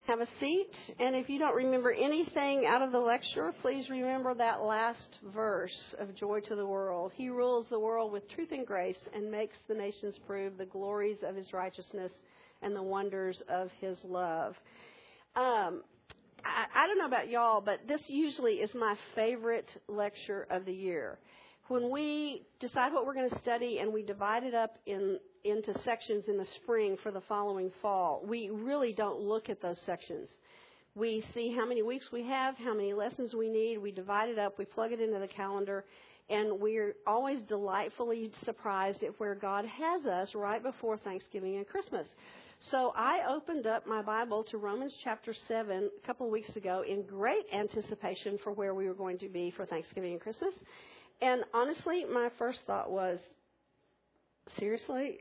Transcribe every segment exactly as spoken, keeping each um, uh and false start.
Have a seat, and if you don't remember anything out of the lecture, please remember that last verse of Joy to the World. He rules the world with truth and grace and makes the nations prove the glories of his righteousness and the wonders of his love. Um, I, I don't know about y'all, but this usually is my favorite lecture of the year. When we decide what we're going to study and we divide it up in into sections in the spring for the following fall, we really don't look at those sections. We see how many weeks we have, how many lessons we need. We divide it up. We plug it into the calendar. And we're always delightfully surprised at where God has us right before Thanksgiving and Christmas. So I opened up my Bible to Romans chapter seven a couple of weeks ago in great anticipation for where we were going to be for Thanksgiving and Christmas. And honestly, my first thought was, seriously?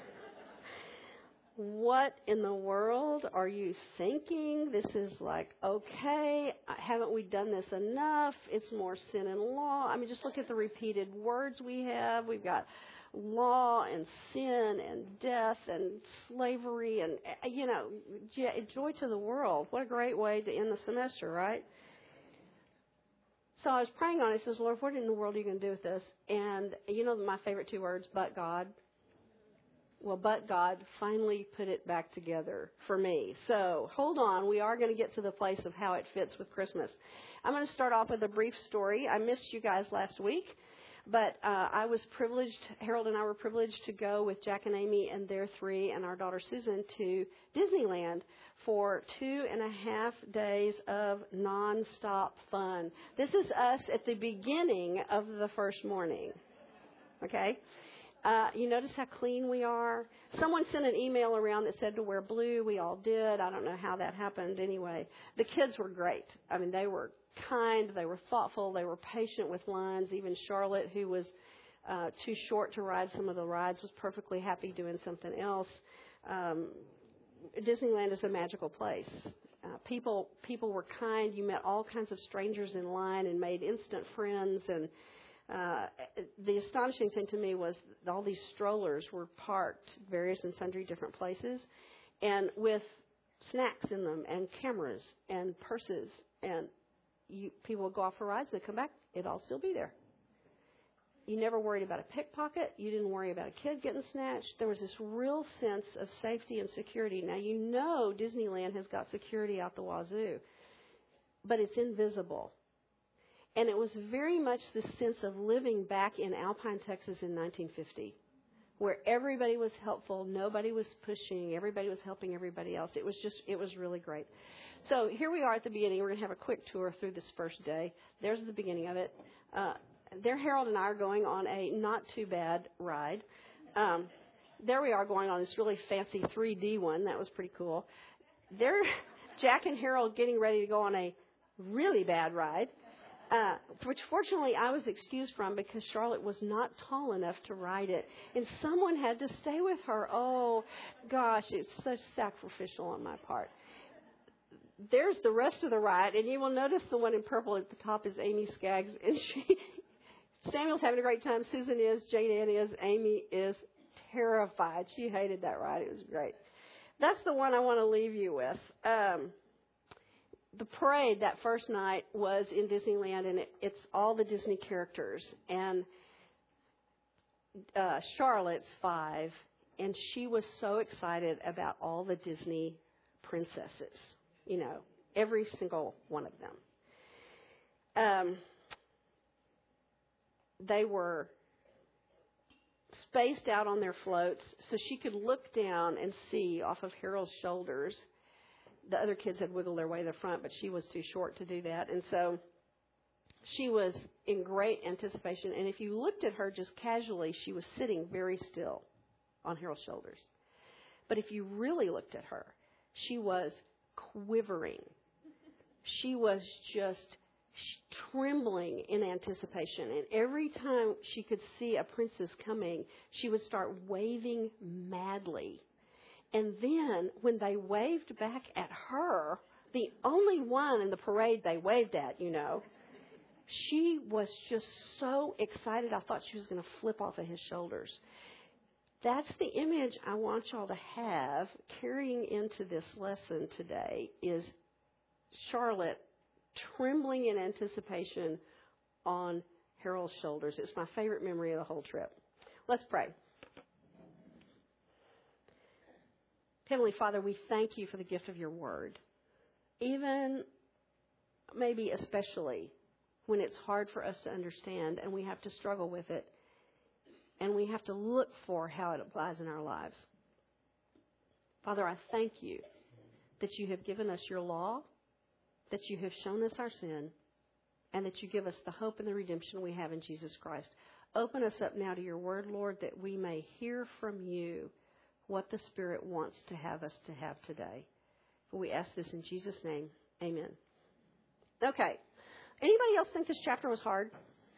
What in the world are you thinking? This is like, okay, haven't we done this enough? It's more sin and law. I mean, just look at the repeated words we have. We've got law and sin and death and slavery and, you know, joy to the world. What a great way to end the semester, right? So I was praying on it. I says, Lord, what in the world are you going to do with this? And you know my favorite two words, but God. Well, but God finally put it back together for me. So hold on. We are going to get to the place of how it fits with Christmas. I'm going to start off with a brief story. I missed you guys last week, but uh, I was privileged, Harold and I were privileged to go with Jack and Amy and their three and our daughter Susan to Disneyland for two and a half days of nonstop fun. This is us at the beginning of the first morning. Okay? Uh, you notice how clean we are? Someone sent an email around that said to wear blue. We all did. I don't know how that happened anyway. The kids were great. I mean, they were kind. They were thoughtful. They were patient with lines. Even Charlotte, who was uh, too short to ride some of the rides, was perfectly happy doing something else. Um, Disneyland is a magical place. Uh, people people were kind. You met all kinds of strangers in line and made instant friends. And uh, the astonishing thing to me was all these strollers were parked various and sundry different places, and with snacks in them and cameras and purses. And you, people would go off for rides. They come back. It'd all still be there. You never worried about a pickpocket. You didn't worry about a kid getting snatched. There was this real sense of safety and security. Now, you know Disneyland has got security out the wazoo, but it's invisible. And it was very much the sense of living back in Alpine, Texas in nineteen fifty, where everybody was helpful, nobody was pushing, everybody was helping everybody else. It was just, it was really great. So here we are at the beginning. We're going to have a quick tour through this first day. There's the beginning of it. Uh, There, Harold and I are going on a not too bad ride. Um, there we are going on this really fancy three D one. That was pretty cool. There, Jack and Harold getting ready to go on a really bad ride, uh, which fortunately I was excused from because Charlotte was not tall enough to ride it. And someone had to stay with her. Oh, gosh, it's such sacrificial on my part. There's the rest of the ride, and you will notice the one in purple at the top is Amy Skaggs, and she... Samuel's having a great time. Susan is. Jane Ann is. Amy is terrified. She hated that ride. It was great. That's the one I want to leave you with. Um, the parade that first night was in Disneyland, and it, it's all the Disney characters. And uh, Charlotte's five, and she was so excited about all the Disney princesses. You know, every single one of them. Um. They were spaced out on their floats so she could look down and see off of Harold's shoulders. The other kids had wiggled their way to the front, but she was too short to do that. And so she was in great anticipation. And if you looked at her just casually, she was sitting very still on Harold's shoulders. But if you really looked at her, she was quivering. She was just trembling in anticipation, and every time she could see a princess coming, she would start waving madly. And then when they waved back at her, the only one in the parade they waved at, you know, she was just so excited I thought she was going to flip off of his shoulders. that's the image I want y'all to have carrying into this lesson today is Charlotte trembling in anticipation on Harold's shoulders. It's my favorite memory of the whole trip. Let's pray. Heavenly Father, we thank you for the gift of your word. Even, maybe especially, when it's hard for us to understand and we have to struggle with it and we have to look for how it applies in our lives. Father, I thank you that you have given us your law, that you have shown us our sin, and that you give us the hope and the redemption we have in Jesus Christ. Open us up now to your word, Lord, that we may hear from you what the Spirit wants to have us to have today. For we ask this in Jesus' name. Amen. Okay. Anybody else think this chapter was hard?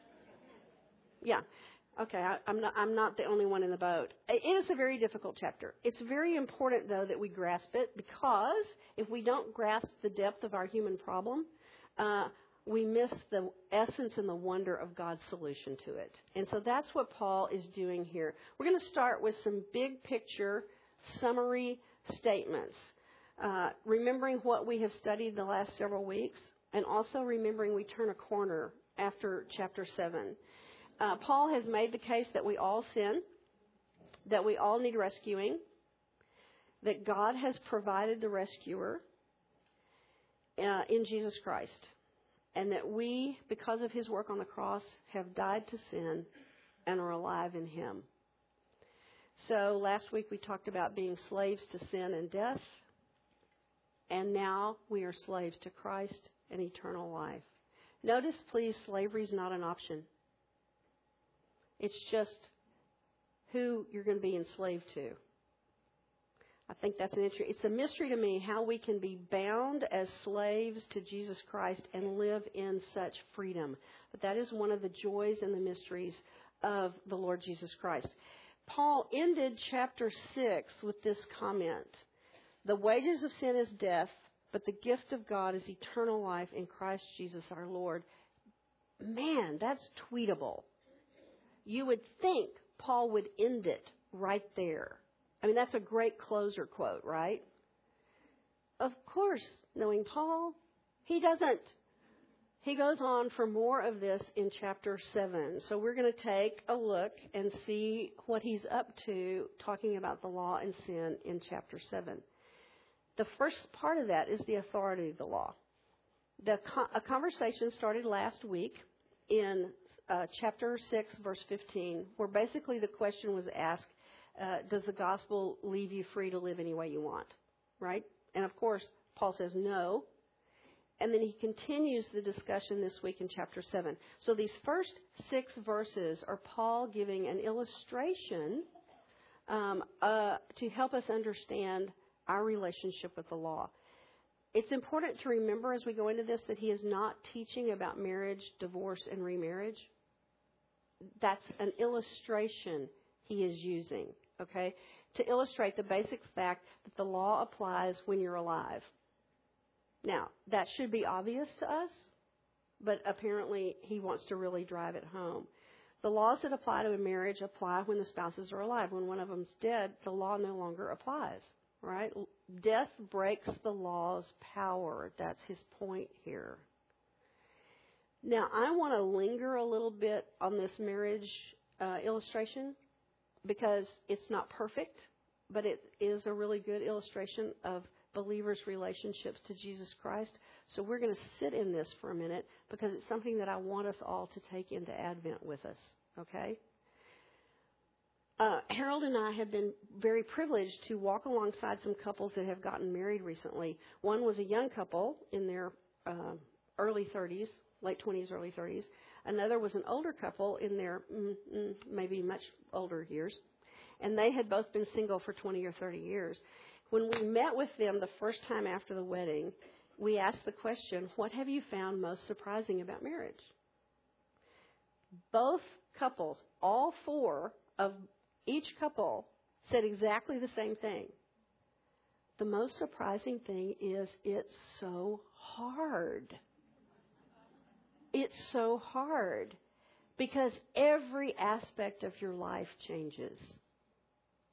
Yeah. Okay, I, I'm not I'm not the only one in the boat. It is a very difficult chapter. It's very important, though, that we grasp it, because if we don't grasp the depth of our human problem, uh, we miss the essence and the wonder of God's solution to it. And so that's what Paul is doing here. We're going to start with some big picture summary statements, uh, remembering what we have studied the last several weeks, and also remembering we turn a corner after chapter seven. Uh, Paul has made the case that we all sin, that we all need rescuing, that God has provided the rescuer uh, in Jesus Christ, and that we, because of his work on the cross, have died to sin and are alive in him. So last week we talked about being slaves to sin and death, and now we are slaves to Christ and eternal life. Notice, please, slavery is not an option. It's just who you're going to be enslaved to. I think that's an interesting. It's a mystery to me how we can be bound as slaves to Jesus Christ and live in such freedom. But that is one of the joys and the mysteries of the Lord Jesus Christ. Paul ended chapter six with this comment. The wages of sin is death, but the gift of God is eternal life in Christ Jesus our Lord. Man, that's tweetable. You would think Paul would end it right there. I mean, that's a great closer quote, right? Of course, knowing Paul, he doesn't. He goes on for more of this in chapter seven. So we're going to take a look and see what he's up to talking about the law and sin in chapter seven. The first part of that is the authority of the law. The a conversation started last week in uh, chapter six, verse fifteen, where basically the question was asked, uh, does the gospel leave you free to live any way you want? Right? And of course, Paul says no. And then he continues the discussion this week in chapter seven. So these first six verses are Paul giving an illustration um, uh, to help us understand our relationship with the law. It's important to remember as we go into this that he is not teaching about marriage, divorce, and remarriage. That's an illustration he is using, okay, to illustrate the basic fact that the law applies when you're alive. Now, that should be obvious to us, but apparently he wants to really drive it home. The laws that apply to a marriage apply when the spouses are alive. When one of them's dead, the law no longer applies, right? Death breaks the law's power. That's his point here. Now, I want to linger a little bit on this marriage uh, illustration because it's not perfect, but it is a really good illustration of believers' relationships to Jesus Christ. So we're going to sit in this for a minute because it's something that I want us all to take into Advent with us, okay? Uh, Harold and I have been very privileged to walk alongside some couples that have gotten married recently. One was a young couple in their uh, early thirties, late twenties, early thirties. Another was an older couple in their mm, mm, maybe much older years. And they had both been single for twenty or thirty years. When we met with them the first time after the wedding, we asked the question, what have you found most surprising about marriage? Both couples, all four of each couple, said exactly the same thing. The most surprising thing is it's so hard. It's so hard because every aspect of your life changes.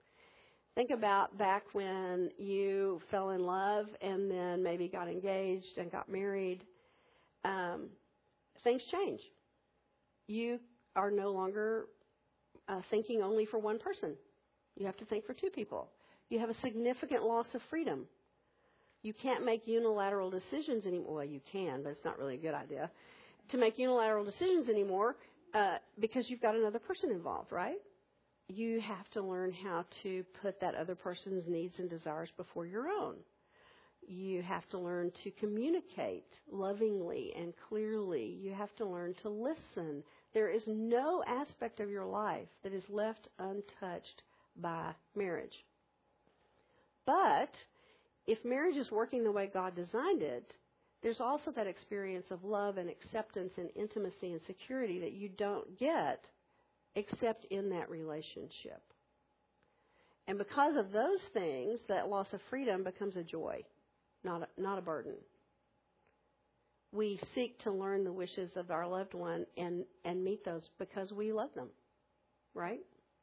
Think about back when you fell in love and then maybe got engaged and got married. Um, things change. You are no longer uh, thinking only for one person. You have to think for two people. You have a significant loss of freedom. You can't make unilateral decisions anymore. Well, you can, but it's not really a good idea to make unilateral decisions anymore uh, because you've got another person involved, right? You have to learn how to put that other person's needs and desires before your own. You have to learn to communicate lovingly and clearly. You have to learn to listen. There is no aspect of your life that is left untouched by marriage. But if marriage is working the way God designed it, there's also that experience of love and acceptance and intimacy and security that you don't get except in that relationship. And because of those things, that loss of freedom becomes a joy, not a, not a burden. We seek to learn the wishes of our loved one and, and meet those because we love them, right?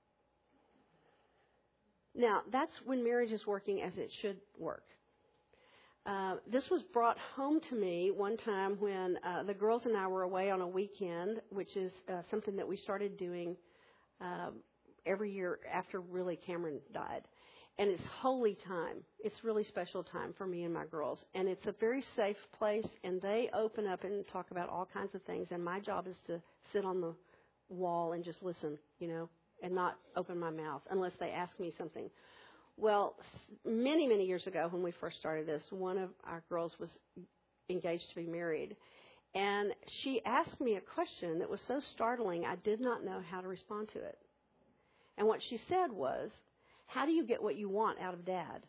Now, that's when marriage is working as it should work. Uh, this was brought home to me one time when uh, the girls and I were away on a weekend, which is uh, something that we started doing uh, every year after really Cameron died. And it's holy time. It's really special time for me and my girls. And it's a very safe place, and they open up and talk about all kinds of things. And my job is to sit on the wall and just listen, you know, and not open my mouth unless they ask me something. Well, many, many years ago when we first started this, one of our girls was engaged to be married. And she asked me a question that was so startling, I did not know how to respond to it. And what she said was, how do you get what you want out of Dad?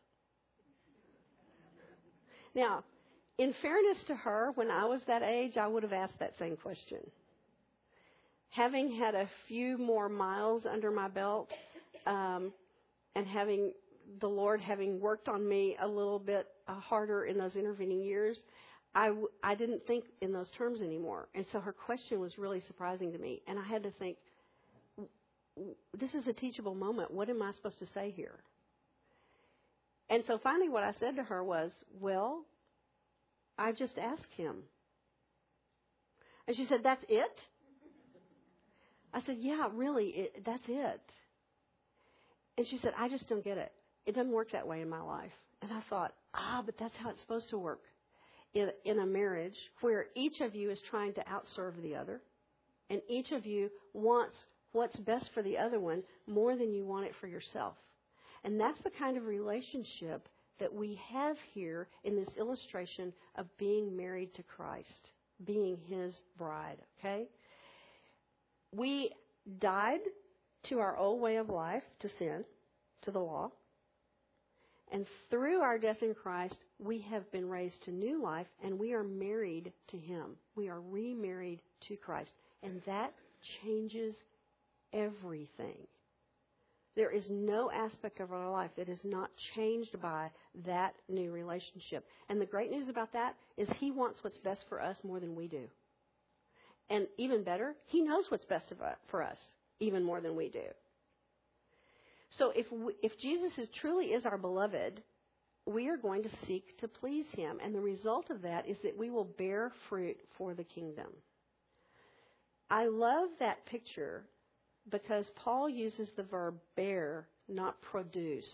Now, in fairness to her, when I was that age, I would have asked that same question. Having had a few more miles under my belt, um, and having the Lord having worked on me a little bit uh, harder in those intervening years, I, w- I didn't think in those terms anymore. And so her question was really surprising to me. And I had to think, this is a teachable moment. What am I supposed to say here? And so finally what I said to her was, well, I just asked him. And she said, that's it? I said, yeah, really, it, that's it. And she said, I just don't get it. It doesn't work that way in my life. And I thought, ah, but that's how it's supposed to work in, in a marriage where each of you is trying to outserve the other. And each of you wants what's best for the other one more than you want it for yourself. And that's the kind of relationship that we have here in this illustration of being married to Christ, being His bride, okay? We died to our old way of life, to sin, to the law. And through our death in Christ, we have been raised to new life, and we are married to Him. We are remarried to Christ. And that changes everything. There is no aspect of our life that is not changed by that new relationship. And the great news about that is He wants what's best for us more than we do. And even better, He knows what's best for us even more than we do. So if we, if Jesus is truly is our beloved, we are going to seek to please Him. And the result of that is that we will bear fruit for the kingdom. I love that picture because Paul uses the verb bear, not produce.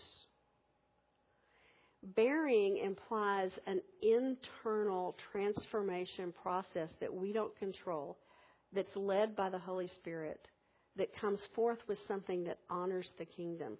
Bearing implies an internal transformation process that we don't control, that's led by the Holy Spirit, that comes forth with something that honors the kingdom.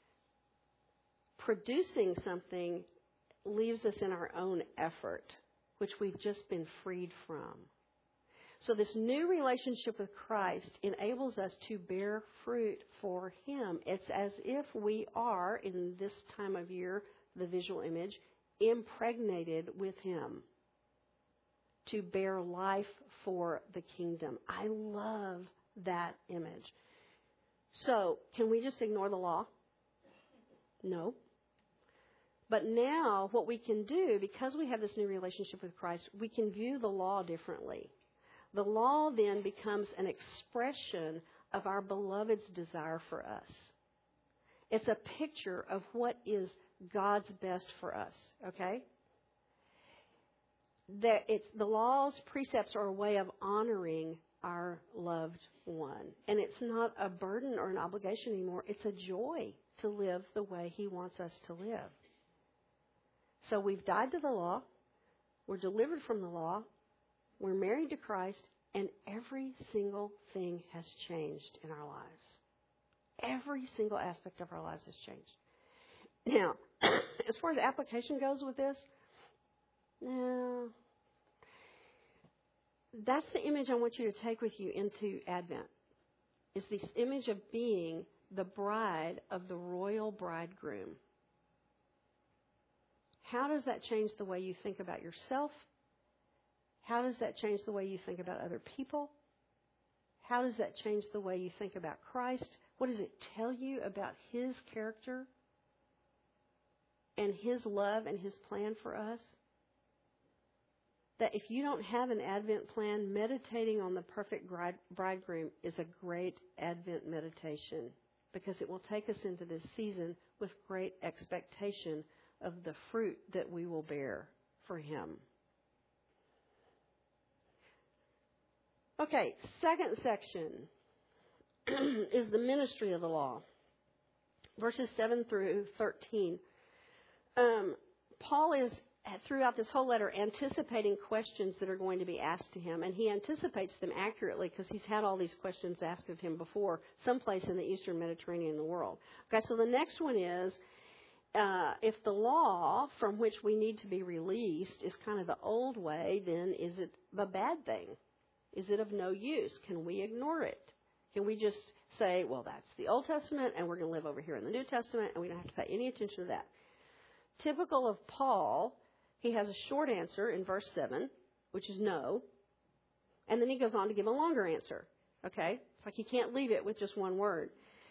Producing something leaves us in our own effort, which we've just been freed from. So this new relationship with Christ enables us to bear fruit for Him. It's as if we are, in this time of year, the visual image, impregnated with Him to bear life for the kingdom. I love that image. So, can we just ignore the law? No. But now, what we can do, because we have this new relationship with Christ, we can view the law differently. The law then becomes an expression of our beloved's desire for us. It's a picture of what is God's best for us, okay? The, it's, the laws, precepts are a way of honoring our loved one. And it's not a burden or an obligation anymore. It's a joy to live the way He wants us to live. So we've died to the law. We're delivered from the law. We're married to Christ. And every single thing has changed in our lives. Every single aspect of our lives has changed. Now, as far as application goes with this, no, that's the image I want you to take with you into Advent. Is this image of being the bride of the royal bridegroom. How does that change the way you think about yourself? How does that change the way you think about other people? How does that change the way you think about Christ? What does it tell you about His character and His love and His plan for us? That if you don't have an Advent plan, meditating on the perfect bridegroom is a great Advent meditation, because it will take us into this season with great expectation of the fruit that we will bear for Him. Okay, second section is the ministry of the law. Verses seven through thirteen. Um, Paul is, throughout this whole letter, anticipating questions that are going to be asked to him. And he anticipates them accurately because he's had all these questions asked of him before, someplace in the Eastern Mediterranean world. Okay, so the next one is, uh, if the law from which we need to be released is kind of the old way, then is it a bad thing? Is it of no use? Can we ignore it? Can we just say, well, that's the Old Testament, and we're going to live over here in the New Testament, and we don't have to pay any attention to that? Typical of Paul, he has a short answer in verse seven, which is no. And then he goes on to give a longer answer. Okay? It's like he can't leave it with just one word.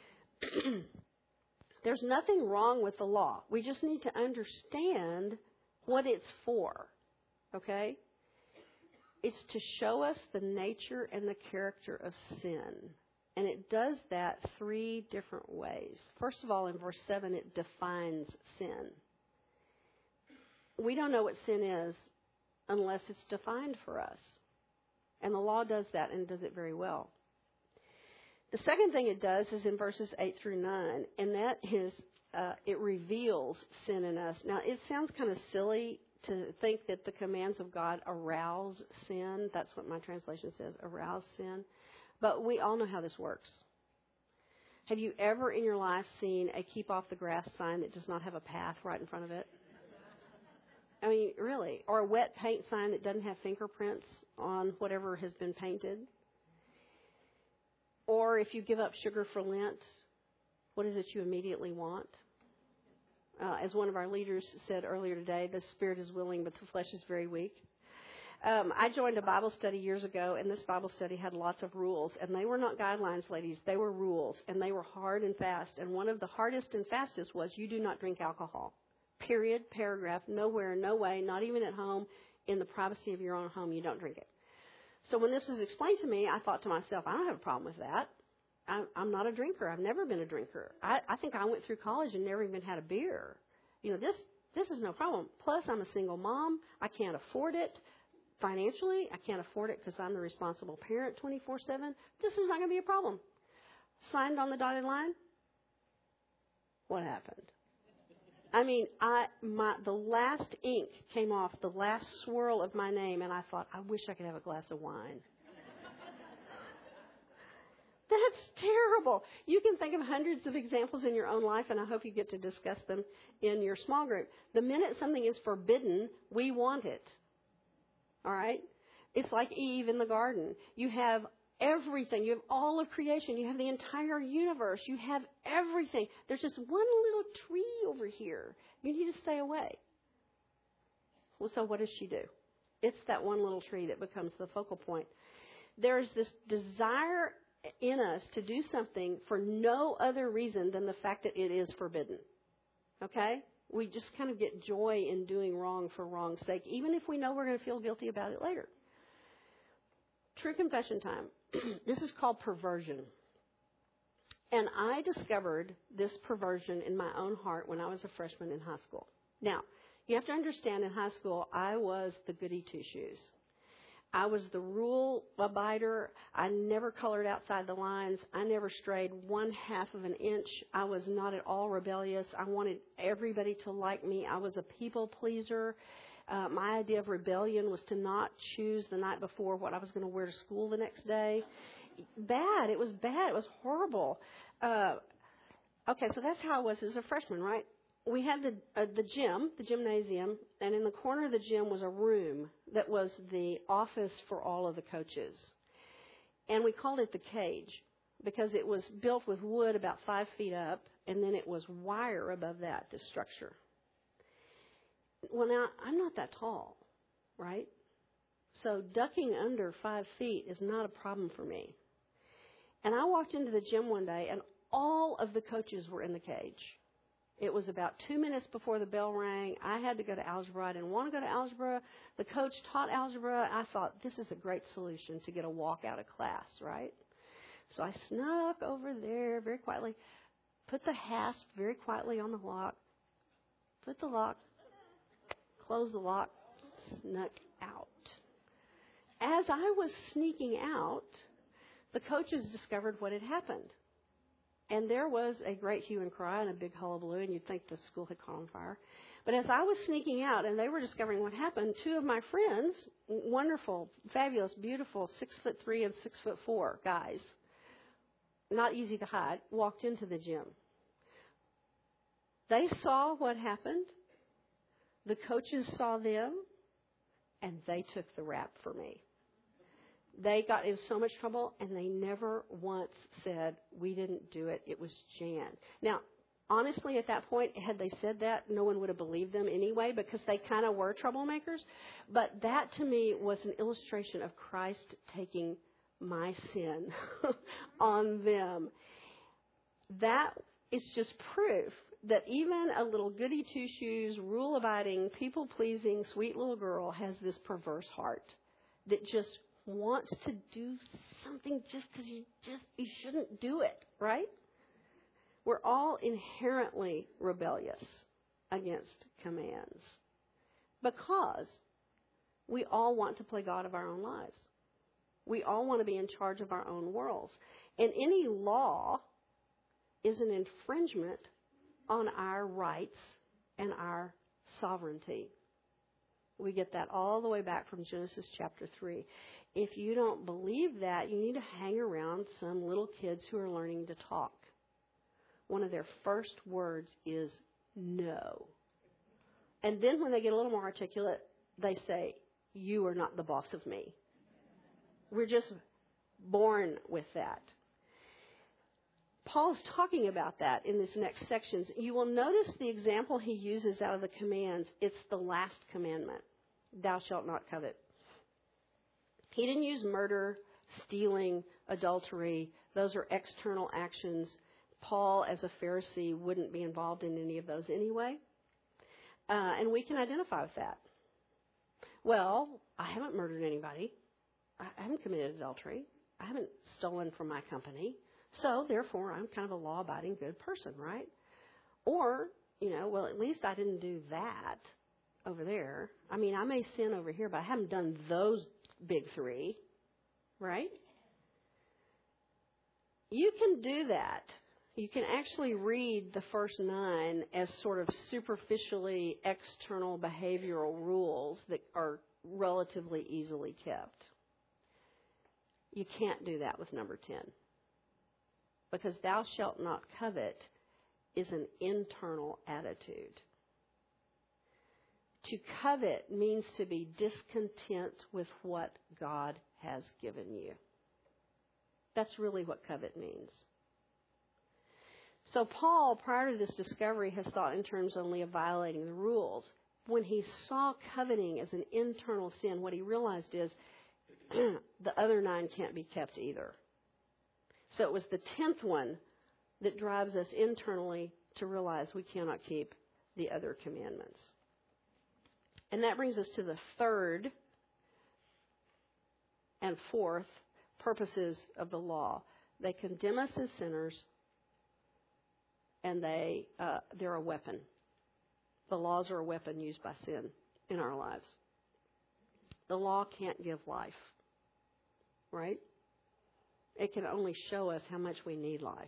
There's nothing wrong with the law. We just need to understand what it's for. Okay? It's to show us the nature and the character of sin. And it does that three different ways. First of all, in verse seven, it defines sin. We don't know what sin is unless it's defined for us. And the law does that, and does it very well. The second thing it does is in verses eight through nine, and that is uh, it reveals sin in us. Now, it sounds kind of silly to think that the commands of God arouse sin. That's what my translation says, arouse sin. But we all know how this works. Have you ever in your life seen a keep off the grass sign that does not have a path right in front of it? I mean, really. Or a wet paint sign that doesn't have fingerprints on whatever has been painted. Or if you give up sugar for Lent, what is it you immediately want? Uh, as one of our leaders said earlier today, the spirit is willing, but the flesh is very weak. Um, I joined a Bible study years ago, and this Bible study had lots of rules. And they were not guidelines, ladies. They were rules, and they were hard and fast. And one of the hardest and fastest was you do not drink alcohol. Period, paragraph, nowhere, no way, not even at home, in the privacy of your own home, you don't drink it. So when this was explained to me, I thought to myself, I don't have a problem with that. I, I'm not a drinker. I've never been a drinker. I, I think I went through college and never even had a beer. You know, this this is no problem. Plus, I'm a single mom. I can't afford it financially. I can't afford it because I'm the responsible parent twenty-four seven. This is not going to be a problem. Signed on the dotted line. What happened? I mean, I my the last ink came off the last swirl of my name, and I thought, I wish I could have a glass of wine. That's terrible. You can think of hundreds of examples in your own life, and I hope you get to discuss them in your small group. The minute something is forbidden, we want it. All right? It's like Eve in the garden. You have everything. You have all of creation. You have the entire universe. You have everything. There's just one little tree over here. You need to stay away. Well, so what does she do? It's that one little tree that becomes the focal point. There's this desire in us to do something for no other reason than the fact that it is forbidden. Okay? We just kind of get joy in doing wrong for wrong's sake, even if we know we're going to feel guilty about it later. True confession time. This is called perversion. And I discovered this perversion in my own heart when I was a freshman in high school. Now, you have to understand, in high school, I was the goody two-shoes. I was the rule abider. I never colored outside the lines. I never strayed one half of an inch. I was not at all rebellious. I wanted everybody to like me. I was a people pleaser. Uh, my idea of rebellion was to not choose the night before what I was going to wear to school the next day. Bad. It was bad. It was horrible. Uh, okay, so that's how I was as a freshman, right? We had the uh, the gym, the gymnasium, and in the corner of the gym was a room that was the office for all of the coaches. And we called it the cage because it was built with wood about five feet up, and then it was wire above that, this structure. Well, now, I'm not that tall, right? So ducking under five feet is not a problem for me. And I walked into the gym one day, and all of the coaches were in the cage. It was about two minutes before the bell rang. I had to go to algebra. I didn't want to go to algebra. The coach taught algebra. I thought, this is a great solution to get a walk out of class, right? So I snuck over there very quietly, put the hasp very quietly on the lock, put the lock, close the lock, snuck out. As I was sneaking out, the coaches discovered what had happened. And there was a great hue and cry and a big hullabaloo, and you'd think the school had caught on fire. But as I was sneaking out and they were discovering what happened, two of my friends, wonderful, fabulous, beautiful, six foot three and six foot four guys, not easy to hide, walked into the gym. They saw what happened. The coaches saw them, and they took the rap for me. They got in so much trouble, and they never once said, we didn't do it, it was Jan. Now, honestly, at that point, had they said that, no one would have believed them anyway, because they kind of were troublemakers. But that, to me, was an illustration of Christ taking my sin on them. That is just proof that even a little goody two-shoes, rule-abiding, people-pleasing, sweet little girl has this perverse heart that just wants to do something just because you just you shouldn't do it, right? We're all inherently rebellious against commands because we all want to play God of our own lives. We all want to be in charge of our own worlds. And any law is an infringement on our rights and our sovereignty. We get that all the way back from Genesis chapter three. If you don't believe that, you need to hang around some little kids who are learning to talk. One of their first words is no. And then when they get a little more articulate, they say, you are not the boss of me. We're just born with that. Paul's talking about that in this next section. You will notice the example he uses out of the commands. It's the last commandment. Thou shalt not covet. He didn't use murder, stealing, adultery. Those are external actions. Paul, as a Pharisee, wouldn't be involved in any of those anyway. Uh, and we can identify with that. Well, I haven't murdered anybody. I haven't committed adultery. I haven't stolen from my company. So, therefore, I'm kind of a law-abiding good person, right? Or, you know, well, at least I didn't do that over there. I mean, I may sin over here, but I haven't done those big three, right? You can do that. You can actually read the first nine as sort of superficially external behavioral rules that are relatively easily kept. You can't do that with number ten. Because thou shalt not covet is an internal attitude. To covet means to be discontent with what God has given you. That's really what covet means. So Paul, prior to this discovery, has thought in terms only of violating the rules. When he saw coveting as an internal sin, what he realized is the other nine can't be kept either. So it was the tenth one that drives us internally to realize we cannot keep the other commandments. And that brings us to the third and fourth purposes of the law. They condemn us as sinners and they uh, they're a weapon. The laws are a weapon used by sin in our lives. The law can't give life, right? It can only show us how much we need life.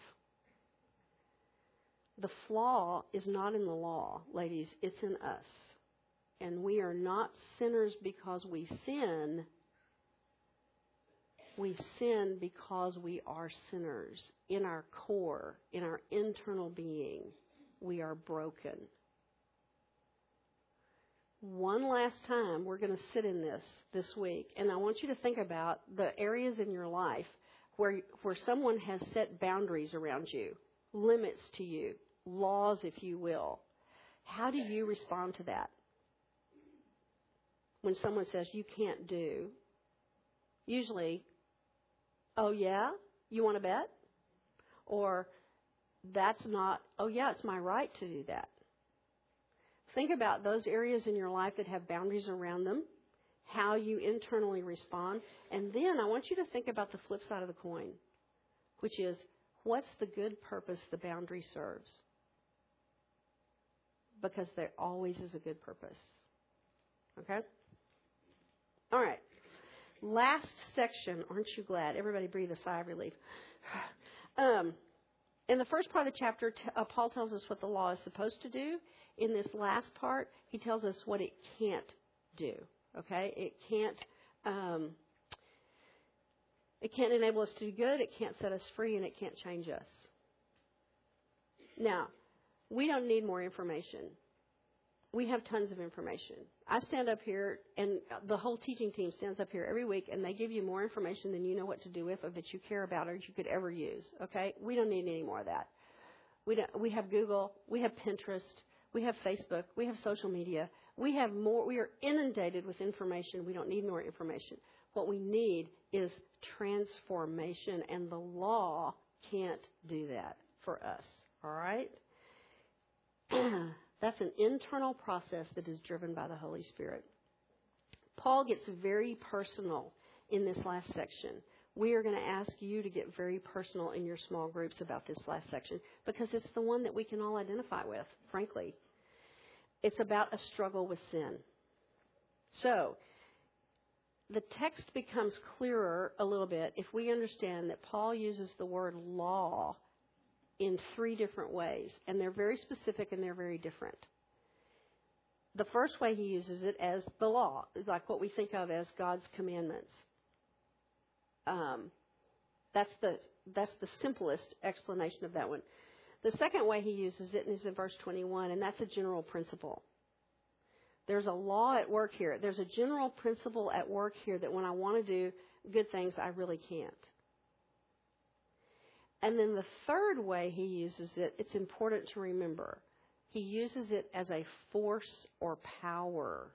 The flaw is not in the law, ladies. It's in us. And we are not sinners because we sin. We sin because we are sinners. In our core, in our internal being, we are broken. One last time, we're going to sit in this this week. And I want you to think about the areas in your life where where someone has set boundaries around you, limits to you, laws, if you will. How do you respond to that? When someone says you can't do, usually, oh yeah, you want to bet? Or that's not, oh yeah, it's my right to do that. Think about those areas in your life that have boundaries around them, how you internally respond. And then I want you to think about the flip side of the coin, which is, what's the good purpose the boundary serves? Because there always is a good purpose. Okay? All right. Last section. Aren't you glad? Everybody breathe a sigh of relief. Um, in the first part of the chapter, t- uh, Paul tells us what the law is supposed to do. In this last part, he tells us what it can't do. Okay? It can't. Um, it can't enable us to do good. It can't set us free, and it can't change us. Now, we don't need more information. We have tons of information. I stand up here, and the whole teaching team stands up here every week, and they give you more information than you know what to do with or that you care about or you could ever use. Okay? We don't need any more of that. We don't, we have Google. We have Pinterest. We have Facebook. We have social media. We have more. We are inundated with information. We don't need more information. What we need is transformation, and the law can't do that for us. All right? That's an internal process that is driven by the Holy Spirit. Paul gets very personal in this last section. We are going to ask you to get very personal in your small groups about this last section because it's the one that we can all identify with, frankly. It's about a struggle with sin. So, the text becomes clearer a little bit if we understand that Paul uses the word law in three different ways, and they're very specific and they're very different. The first way he uses it as the law, like what we think of as God's commandments. Um, that's the that's the simplest explanation of that one. The second way he uses it is in verse twenty-one, and that's a general principle. There's a law at work here. There's a general principle at work here that when I want to do good things, I really can't. And then the third way he uses it, it's important to remember. He uses it as a force or power.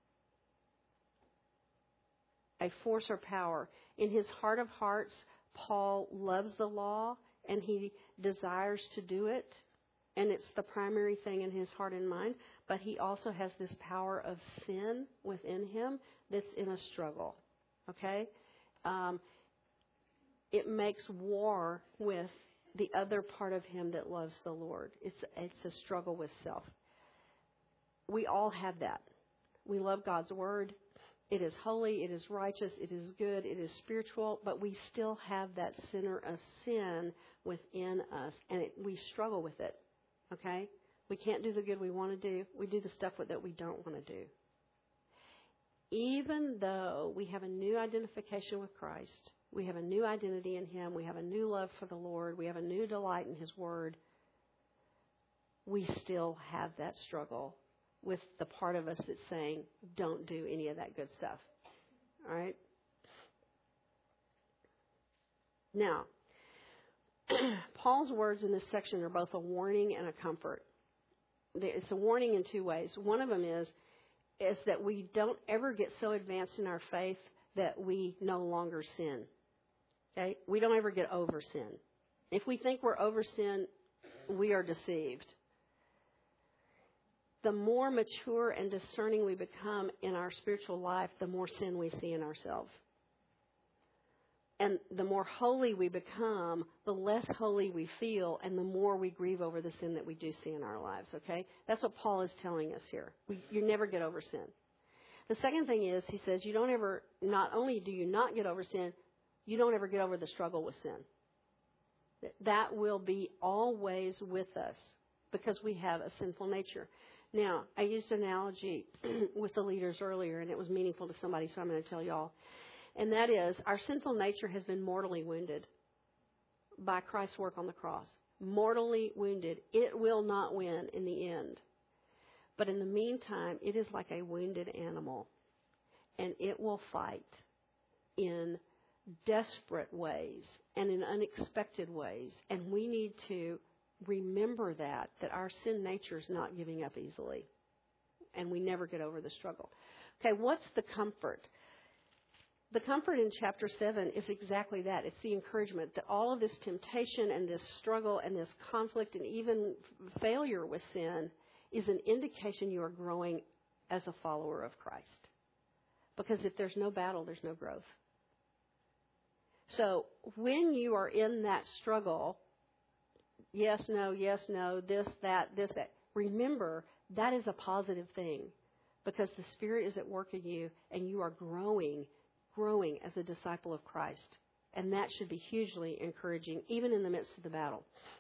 A force or power. In his heart of hearts, Paul loves the law and he desires to do it. And it's the primary thing in his heart and mind. But he also has this power of sin within him that's in a struggle. Okay? Um, It makes war with the other part of him that loves the Lord. It's it's a struggle with self. We all have that. We love God's Word. It is holy, it is righteous, it is good, it is spiritual, but we still have that center of sin within us, and it, we struggle with it, okay? We can't do the good we want to do. We do the stuff that we don't want to do. Even though we have a new identification with Christ, we have a new identity in Him, we have a new love for the Lord, we have a new delight in His Word, we still have that struggle with the part of us that's saying, don't do any of that good stuff. All right? Now, Paul's words in this section are both a warning and a comfort. It's a warning in two ways. One of them is, is that we don't ever get so advanced in our faith that we no longer sin. Okay? We don't ever get over sin. If we think we're over sin, we are deceived. The more mature and discerning we become in our spiritual life, the more sin we see in ourselves. And the more holy we become, the less holy we feel, and the more we grieve over the sin that we do see in our lives, okay? That's what Paul is telling us here. We, you never get over sin. The second thing is, he says, you don't ever, not only do you not get over sin, you don't ever get over the struggle with sin. That will be always with us because we have a sinful nature. Now, I used an analogy with the leaders earlier, and it was meaningful to somebody, so I'm going to tell y'all. And that is, our sinful nature has been mortally wounded by Christ's work on the cross. Mortally wounded. It will not win in the end. But in the meantime, it is like a wounded animal. And it will fight in desperate ways and in unexpected ways. And we need to remember that, that our sin nature is not giving up easily. And we never get over the struggle. Okay, what's the comfort? The comfort in chapter seven is exactly that. It's the encouragement that all of this temptation and this struggle and this conflict and even failure with sin is an indication you are growing as a follower of Christ. Because if there's no battle, there's no growth. So when you are in that struggle, yes, no, yes, no, this, that, this, that, remember that is a positive thing because the Spirit is at work in you and you are growing growing as a disciple of Christ. And that should be hugely encouraging, even in the midst of the battle.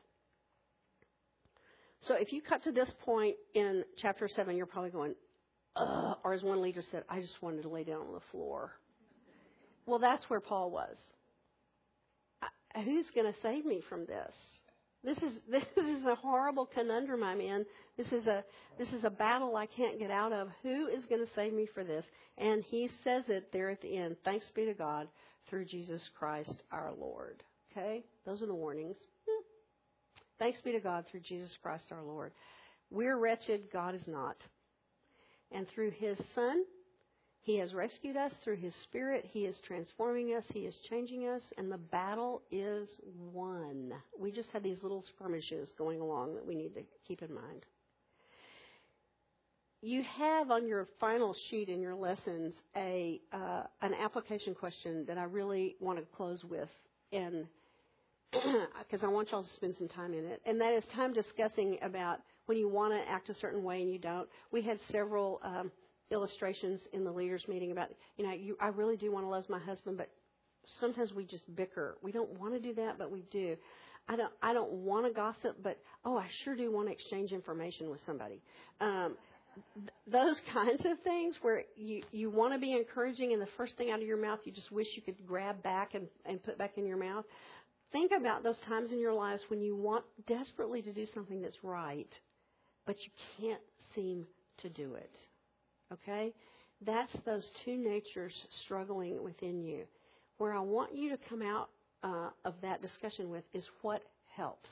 So if you cut to this point in chapter seven, you're probably going, ugh, or as one leader said, I just wanted to lay down on the floor. Well, that's where Paul was. I, who's going to save me from this? This is this is a horrible conundrum I'm in. This is a this is a battle I can't get out of. Who is going to save me for this? And he says it there at the end. Thanks be to God through Jesus Christ our Lord. Okay? Those are the warnings. Hmm. Thanks be to God through Jesus Christ our Lord. We're wretched. God is not. And through His Son, He has rescued us. Through His Spirit, He is transforming us. He is changing us. And the battle is won. We just have these little skirmishes going along that we need to keep in mind. You have on your final sheet in your lessons a uh, an application question that I really want to close with, and because I want y'all to spend some time in it. And that is time discussing about when you want to act a certain way and you don't. We had several um, illustrations in the leaders meeting about, you know, you, I really do want to love my husband, but sometimes we just bicker. We don't want to do that, but we do. I don't I don't want to gossip, but, oh, I sure do want to exchange information with somebody. Um, th- those kinds of things where you, you want to be encouraging and the first thing out of your mouth you just wish you could grab back and, and put back in your mouth. Think about those times in your lives when you want desperately to do something that's right, but you can't seem to do it. Okay? That's those two natures struggling within you. Where I want you to come out uh, of that discussion with is what helps.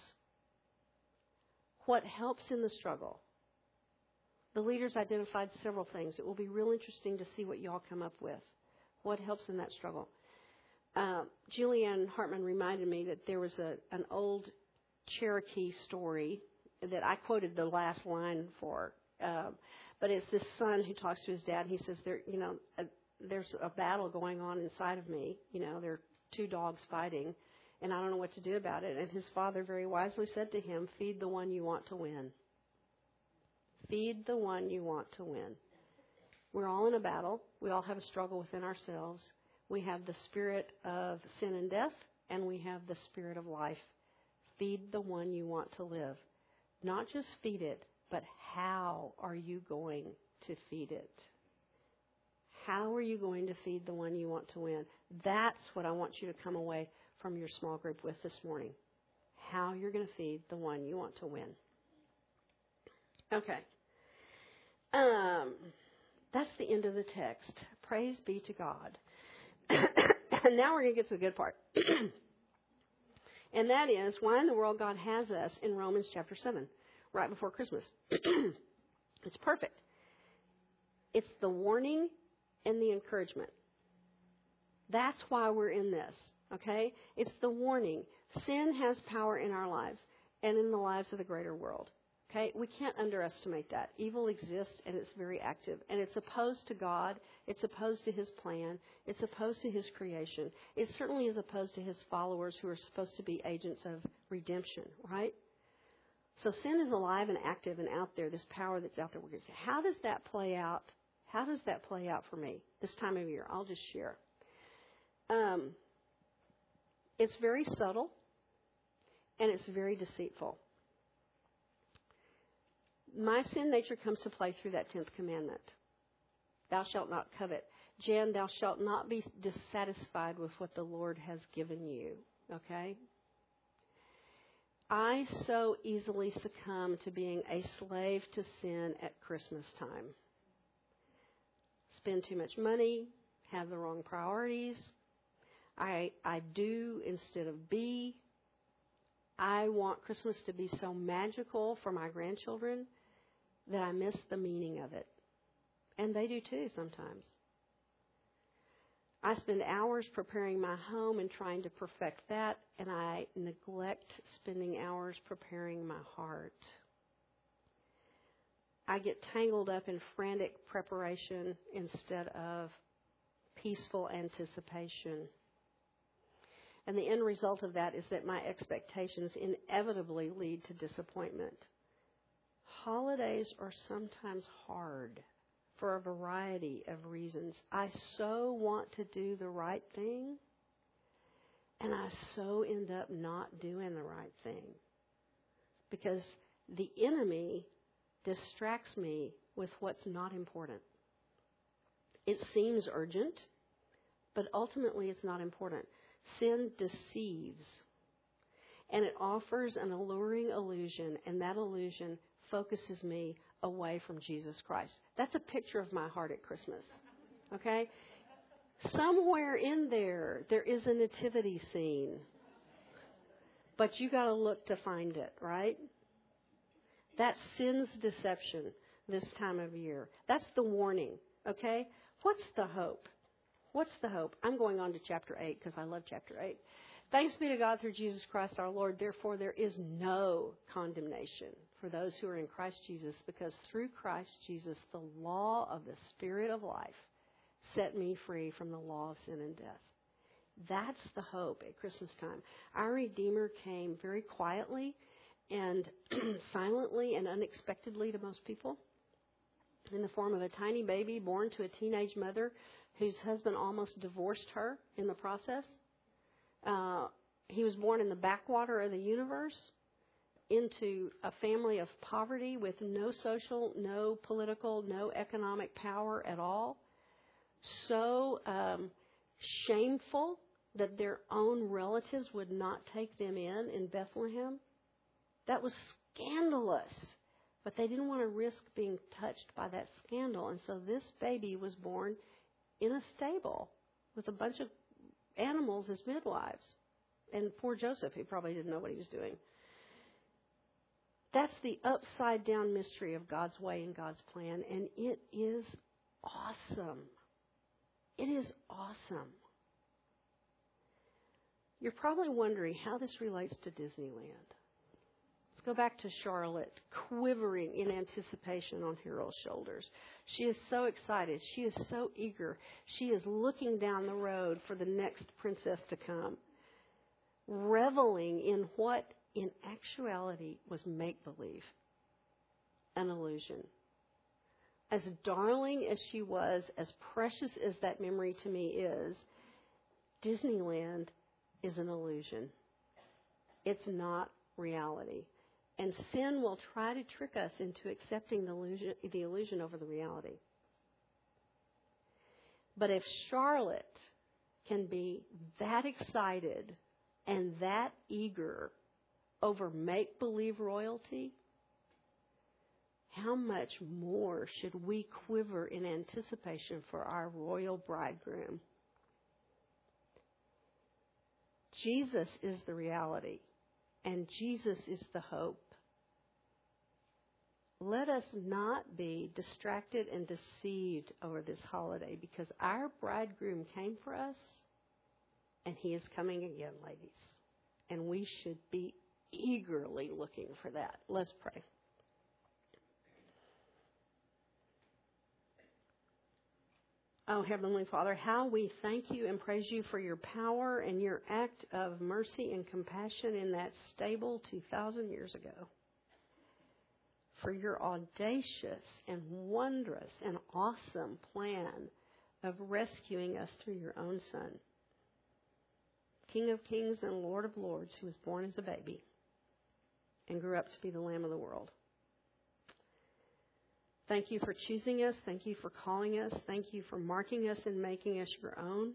What helps in the struggle. The leaders identified several things. It will be real interesting to see what y'all come up with. What helps in that struggle. Uh, Julianne Hartman reminded me that there was a, an old Cherokee story that I quoted the last line for. Uh, but it's this son who talks to his dad. He says, "There, you know, a, there's a battle going on inside of me. You know, there are two dogs fighting, and I don't know what to do about it." And his father very wisely said to him, "Feed the one you want to win. Feed the one you want to win." We're all in a battle. We all have a struggle within ourselves. We have the spirit of sin and death, and we have the spirit of life. Feed the one you want to live. Not just feed it, but how are you going to feed it? How are you going to feed the one you want to win? That's what I want you to come away from your small group with this morning. How you're going to feed the one you want to win. Okay. Um, that's the end of the text. Praise be to God. And now we're going to get to the good part. And that is why in the world God has us in Romans chapter seven, right before Christmas. It's perfect. It's the warning and the encouragement. That's why we're in this, okay? It's the warning. Sin has power in our lives and in the lives of the greater world, Okay? We can't underestimate that. Evil exists, and it's very active. And it's opposed to God. It's opposed to His plan. It's opposed to His creation. It certainly is opposed to His followers who are supposed to be agents of redemption, right? So sin is alive and active and out there, this power that's out there. We're going to say, how does that play out? How does that play out for me this time of year? I'll just share. Um, it's very subtle, and it's very deceitful. My sin nature comes to play through that tenth commandment. Thou shalt not covet. Jan, thou shalt not be dissatisfied with what the Lord has given you. Okay? I so easily succumb to being a slave to sin at Christmas time. Spend too much money, have the wrong priorities. I I do instead of be. I want Christmas to be so magical for my grandchildren that I miss the meaning of it. And they do too sometimes. I spend hours preparing my home and trying to perfect that, and I neglect spending hours preparing my heart. I get tangled up in frantic preparation instead of peaceful anticipation. And the end result of that is that my expectations inevitably lead to disappointment. Holidays are sometimes hard for a variety of reasons. I so want to do the right thing, and I so end up not doing the right thing because the enemy distracts me with what's not important. It seems urgent, but ultimately it's not important. Sin deceives, and it offers an alluring illusion, and that illusion focuses me away from Jesus Christ. That's a picture of my heart at Christmas, okay? Somewhere in there, there is a nativity scene, but you got to look to find it, right? That's sin's deception this time of year. That's the warning, okay? What's the hope? What's the hope? I'm going on to chapter eight because I love chapter eight. Thanks be to God through Jesus Christ our Lord. Therefore, there is no condemnation for those who are in Christ Jesus, because through Christ Jesus, the law of the Spirit of life set me free from the law of sin and death. That's the hope at Christmas time. Our Redeemer came very quietly and silently and unexpectedly to most people in the form of a tiny baby born to a teenage mother whose husband almost divorced her in the process. Uh, he was born in the backwater of the universe into a family of poverty with no social, no political, no economic power at all. So um, shameful that their own relatives would not take them in in Bethlehem. That was scandalous. But they didn't want to risk being touched by that scandal. And so this baby was born in a stable with a bunch of animals as midwives. And poor Joseph, he probably didn't know what he was doing. That's the upside down mystery of God's way and God's plan. And it is awesome. It is awesome. You're probably wondering how this relates to Disneyland. Let's go back to Charlotte, quivering in anticipation on Harold's shoulders. She is so excited. She is so eager. She is looking down the road for the next princess to come, reveling in what in actuality was make-believe, an illusion. As darling as she was, as precious as that memory to me is, Disneyland is an illusion. It's not reality. And sin will try to trick us into accepting the illusion, the illusion over the reality. But if Charlotte can be that excited and that eager over make-believe royalty, how much more should we quiver in anticipation for our royal bridegroom? Jesus is the reality, and Jesus is the hope. Let us not be distracted and deceived over this holiday, because our bridegroom came for us, and he is coming again, ladies. And we should be eagerly looking for that. Let's pray. Oh, Heavenly Father, how we thank you and praise you for your power and your act of mercy and compassion in that stable two thousand years ago. For your audacious and wondrous and awesome plan of rescuing us through your own Son, King of kings and Lord of lords, who was born as a baby and grew up to be the Lamb of the world. Thank you for choosing us. Thank you for calling us. Thank you for marking us and making us your own.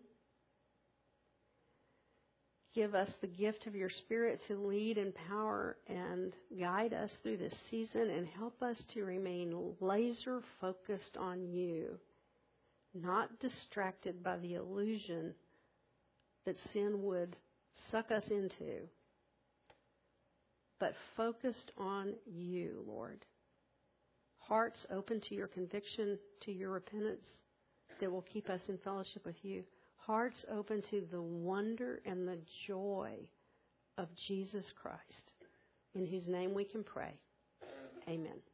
Give us the gift of your Spirit to lead, empower, and guide us through this season, and help us to remain laser focused on you, not distracted by the illusion that sin would suck us into, but focused on you, Lord. Hearts open to your conviction, to your repentance that will keep us in fellowship with you. Hearts open to the wonder and the joy of Jesus Christ, in whose name we can pray. Amen.